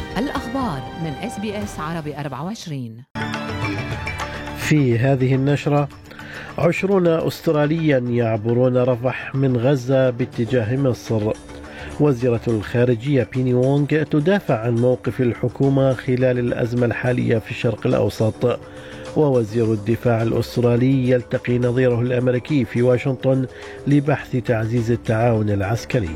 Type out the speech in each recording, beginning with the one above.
الأخبار من SBS عربي 24. في هذه النشرة 20 أستراليا يعبرون رفح من غزة باتجاه مصر. وزيرة الخارجية بيني وونغ تدافع عن موقف الحكومة خلال الأزمة الحالية في الشرق الأوسط. ووزير الدفاع الأسترالي يلتقي نظيره الأمريكي في واشنطن لبحث تعزيز التعاون العسكري.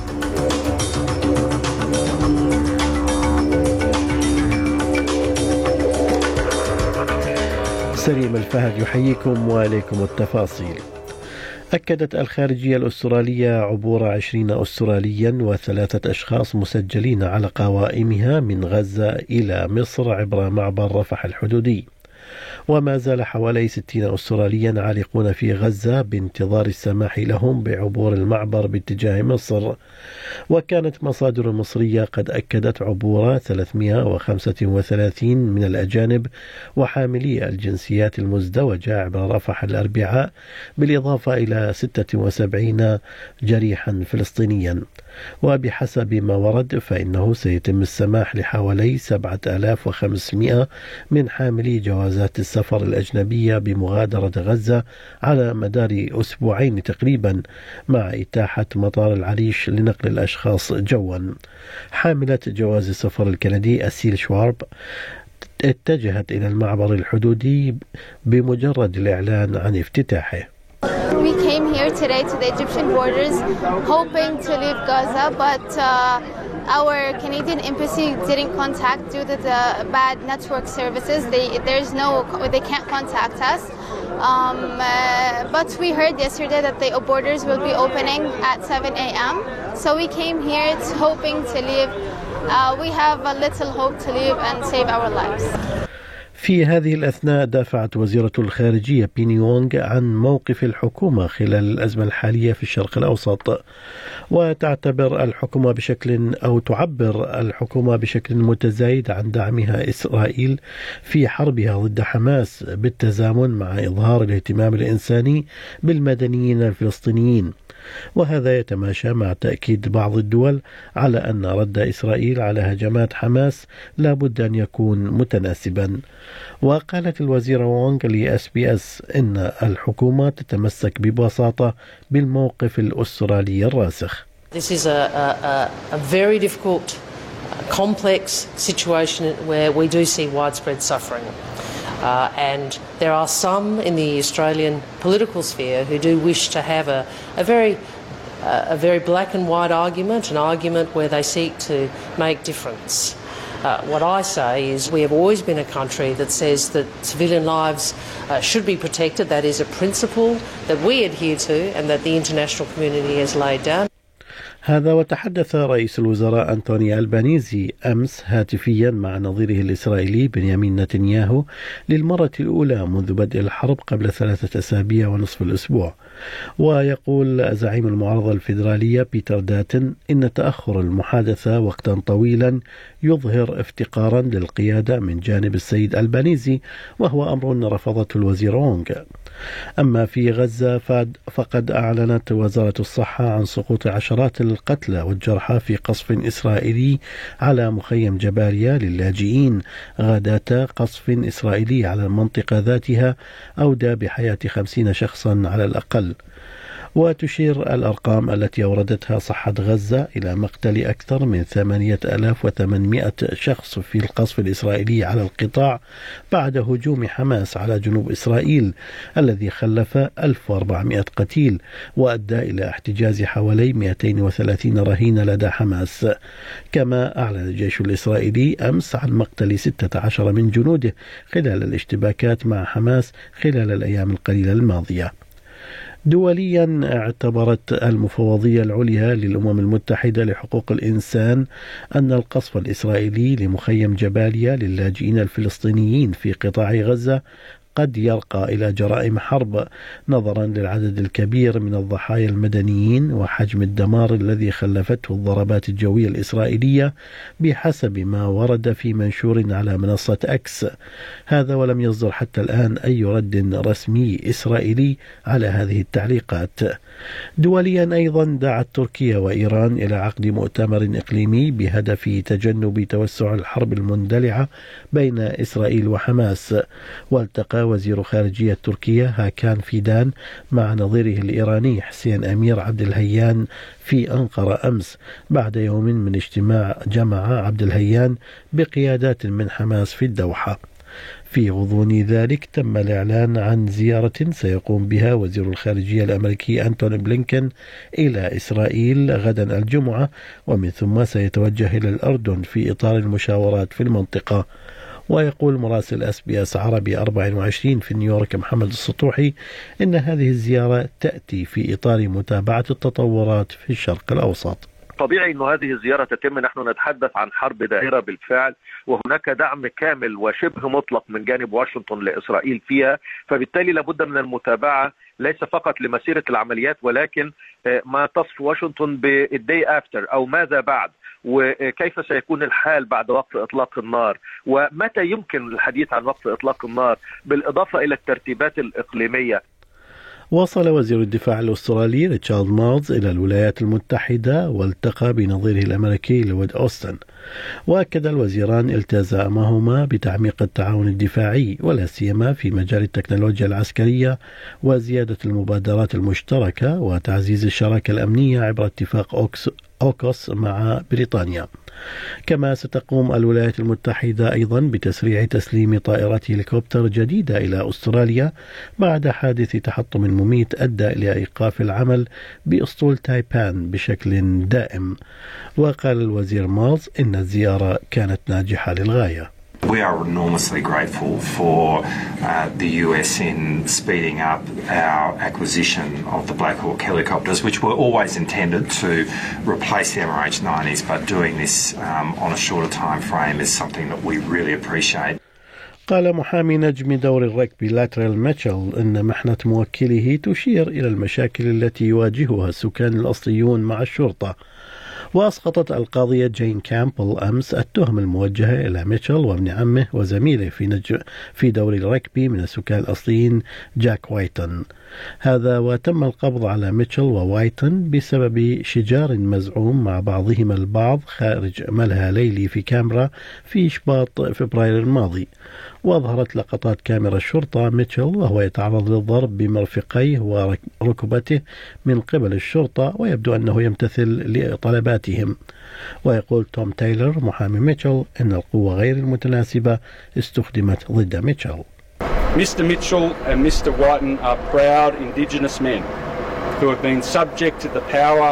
سليم الفهد يحييكم وإليكم التفاصيل. أكدت الخارجية الأسترالية عبور 20 أستراليا و3 أشخاص مسجلين على قوائمها من غزة إلى مصر عبر معبر رفح الحدودي. وما زال حوالي 60 أستراليا عالقون في غزة بانتظار السماح لهم بعبور المعبر باتجاه مصر. وكانت مصادر مصرية قد أكدت عبور 335 من الأجانب وحاملي الجنسيات المزدوجة عبر رفح الأربعاء، بالإضافة إلى 76 جريحا فلسطينيا. وبحسب ما ورد فإنه سيتم السماح لحوالي 7500 من حاملي جوازات السفر الأجنبية بمغادرة غزة على مدار أسبوعين تقريبا، مع إتاحة مطار العريش لنقل الأشخاص جوا. حاملة جواز السفر الكندي أسيل شوارب اتجهت إلى المعبر الحدودي بمجرد الإعلان عن افتتاحه. We came here today to the Egyptian borders hoping to leave Gaza, but our Canadian embassy didn't contact due to the bad network services. They can't contact us. But we heard yesterday that the borders will be opening at 7 a.m. So we came here hoping to leave. We have a little hope to leave and save our lives. في هذه الأثناء دافعت وزيرة الخارجية بيني وونغ عن موقف الحكومة خلال الأزمة الحالية في الشرق الأوسط. وتعبر الحكومة بشكل متزايد عن دعمها إسرائيل في حربها ضد حماس، بالتزامن مع إظهار الاهتمام الإنساني بالمدنيين الفلسطينيين. وهذا يتماشى مع تأكيد بعض الدول على أن رد إسرائيل على هجمات حماس لا بد أن يكون متناسبا. وقالت الوزيرة وونغ لSBS إن الحكومة تتمسك ببساطة بالموقف الأسترالي الراسخ. This is a very difficult, complex situation where we do see widespread suffering. And there are some in the Australian political sphere who do wish to have a very black and white argument, an argument where they seek to make difference. What I say is we have always been a country that says that civilian lives should be protected. That is a principle that we adhere to and that the international community has laid down. هذا وتحدث رئيس الوزراء أنتوني ألبانيزي أمس هاتفيا مع نظيره الإسرائيلي بنيامين نتنياهو للمرة الأولى منذ بدء الحرب قبل 3 أسابيع ونصف الأسبوع. ويقول زعيم المعارضة الفيدرالية بيتر داتن إن تأخر المحادثة وقتا طويلا يظهر افتقارا للقيادة من جانب السيد ألبانيزي، وهو أمر رفضته الوزير وونغ. أما في غزة فقد أعلنت وزارة الصحة عن سقوط عشرات القتلى والجرحى في قصف إسرائيلي على مخيم جباليا للاجئين غداة قصف إسرائيلي على المنطقة ذاتها أودى بحياة 50 شخصا على الأقل. وتشير الأرقام التي أوردتها صحة غزة إلى مقتل أكثر من 8800 شخص في القصف الإسرائيلي على القطاع بعد هجوم حماس على جنوب إسرائيل الذي خلف 1400 قتيل وأدى إلى احتجاز حوالي 230 رهين لدى حماس. كما أعلن الجيش الإسرائيلي أمس عن مقتل 16 من جنوده خلال الاشتباكات مع حماس خلال الأيام القليلة الماضية. دوليا اعتبرت المفوضية العليا للأمم المتحدة لحقوق الإنسان أن القصف الإسرائيلي لمخيم جباليا للاجئين الفلسطينيين في قطاع غزة قد يرقى إلى جرائم حرب نظرا للعدد الكبير من الضحايا المدنيين وحجم الدمار الذي خلفته الضربات الجوية الإسرائيلية بحسب ما ورد في منشور على منصة أكس. هذا ولم يصدر حتى الآن أي رد رسمي إسرائيلي على هذه التعليقات. دوليا أيضا دعت تركيا وإيران إلى عقد مؤتمر إقليمي بهدف تجنب توسع الحرب المندلعة بين إسرائيل وحماس. والتقى وزير خارجية تركيا هاكان فيدان مع نظيره الإيراني حسين أمير عبد الهيان في أنقرة أمس بعد يوم من اجتماع جمع عبد الهيان بقيادات من حماس في الدوحة. في غضون ذلك تم الإعلان عن زيارة سيقوم بها وزير الخارجية الأمريكي أنتوني بلينكن إلى إسرائيل غدا الجمعة، ومن ثم سيتوجه إلى الأردن في إطار المشاورات في المنطقة. ويقول مراسل SBS عربي 24 في نيويورك محمد السطوحي إن هذه الزيارة تأتي في إطار متابعة التطورات في الشرق الأوسط. طبيعي أن هذه الزيارة تتم، نحن نتحدث عن حرب دائرة بالفعل، وهناك دعم كامل وشبه مطلق من جانب واشنطن لإسرائيل فيها، فبالتالي لابد من المتابعة ليس فقط لمسيرة العمليات ولكن ما تصف واشنطن بالدي افتر أو ماذا بعد، وكيف سيكون الحال بعد وقف إطلاق النار، ومتى يمكن الحديث عن وقف إطلاق النار، بالإضافة إلى الترتيبات الإقليمية. وصل وزير الدفاع الأسترالي ريتشارد مارز إلى الولايات المتحدة والتقى بنظيره الأمريكي لويد أوستن، وأكد الوزيران التزامهما بتعميق التعاون الدفاعي ولا سيما في مجال التكنولوجيا العسكرية وزيادة المبادرات المشتركة وتعزيز الشراكة الأمنية عبر اتفاق أوكوس مع بريطانيا. كما ستقوم الولايات المتحدة أيضا بتسريع تسليم طائرات هليكوبتر جديدة إلى أستراليا بعد حادث تحطم مميت أدى إلى إيقاف العمل بأسطول تايبان بشكل دائم. وقال الوزير مارز إن الزيارة كانت ناجحة للغاية. We are enormously grateful for the US in speeding up our acquisition of the Black Hawk helicopters, which were always intended to replace the MH90s, but doing this on a shorter time frame is something that we really appreciate. قال محامي نجم دور الركبي لاتريل ميتشل إن محنة موكله تشير إلى المشاكل التي يواجهها السكان الأصليون مع الشرطة. وأسقطت القاضية جين كامبل أمس التهم الموجهة إلى ميتشل وابن عمه وزميله في دوري الركبي من السكان الأصليين جاك وايتن. هذا وتم القبض على ميتشل ووايتن بسبب شجار مزعوم مع بعضهما البعض خارج ملهى ليلي في كامبرا في شباط فبراير الماضي. وأظهرت لقطات كاميرا الشرطة ميتشل وهو يتعرض للضرب بمرفقيه وركبته من قبل الشرطة، ويبدو أنه يمتثل لطلباتهم. ويقول توم تايلر محامي ميتشل أن القوة غير المتناسبة استخدمت ضد ميتشل. Mr. Mitchell and Mr. Whiten are proud Indigenous men who have been subject to the power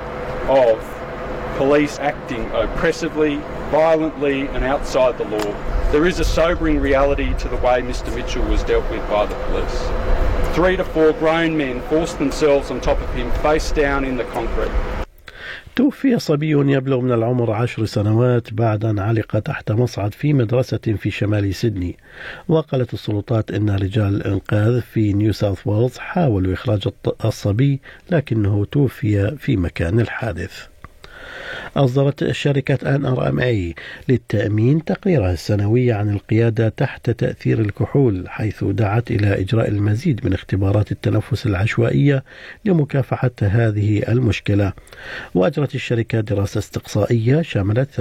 of police acting oppressively, violently and outside the law. There is a sobering reality to the way Mr. Mitchell was dealt with by the police. 3 to 4 grown men forced themselves on top of him face down in the concrete. توفي صبي يبلغ من العمر 10 سنوات بعد أن علق تحت مصعد في مدرسة في شمال سيدني. وقالت السلطات أن رجال الإنقاذ في نيو ساوث ويلز حاولوا إخراج الصبي لكنه توفي في مكان الحادث. أصدرت شركة NRMA للتأمين تقريرها السنوي عن القيادة تحت تأثير الكحول، حيث دعت إلى إجراء المزيد من اختبارات التنفس العشوائية لمكافحة هذه المشكلة. وأجرت الشركة دراسة استقصائية شملت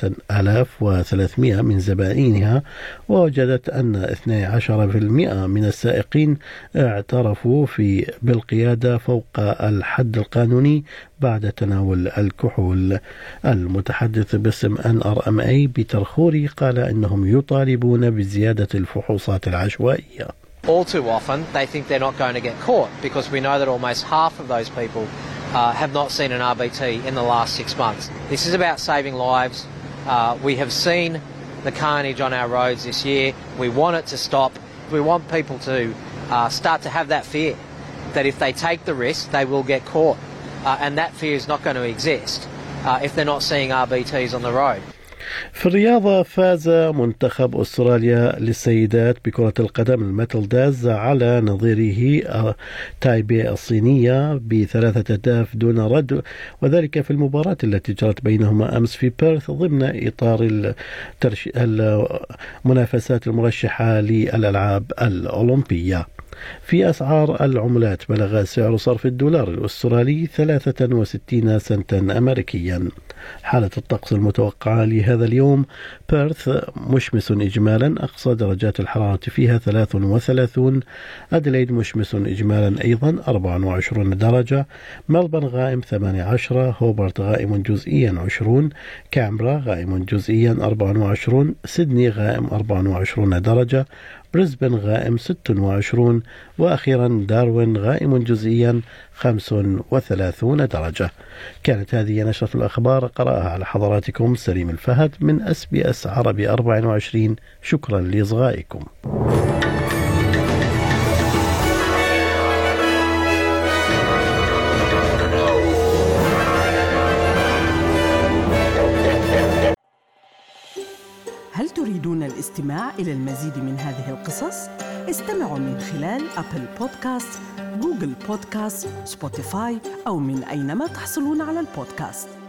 3300 من زبائنها، ووجدت أن 12% من السائقين اعترفوا بالقيادة فوق الحد القانوني بعد تناول الكحول. المتحدث باسم NRMA بيتر خوري قال إنهم يطالبون بزيادة الفحوصات العشوائية. All too often they think they're not going to get caught because we know that almost half of those people have not seen an RBT in the last 6 months. This is about saving lives. We have seen the carnage on our roads this year. We want it to stop. We want people to start to have that fear that if they take the risk they will get caught. And that fear is not going to exist if they're not seeing RBTs on the road. في الرياضة فاز منتخب أستراليا للسيدات بكرة القدم الميتل داز على نظيره تايبي الصينية ب3 أهداف دون رد، وذلك في المباراة التي جرت بينهما أمس في بيرث ضمن إطار المنافسات المرشحة للألعاب الأولمبية. في أسعار العملات بلغ سعر صرف الدولار الأسترالي 63 سنتا أمريكيا. حالة الطقس المتوقعة لهذا اليوم: بيرث مشمس إجمالا، أقصى درجات الحرارة فيها 33. أدليد مشمس إجمالا أيضا 24 درجة. ملبورن غائم 18. هوبرت غائم جزئيا 20. كامبرا غائم جزئيا 24. سيدني غائم 24 درجة. بريسبن غائم 26. وأخيرا داروين غائم جزئيا 35 درجة. كانت هذه نشرة الأخبار، قرأها على حضراتكم سليم الفهد من SBS عربي 24. شكرا لإصغائكم. هل تريدون الاستماع إلى المزيد من هذه القصص؟ استمعوا من خلال أبل بودكاست، جوجل بودكاست، سبوتيفاي أو من أينما تحصلون على البودكاست.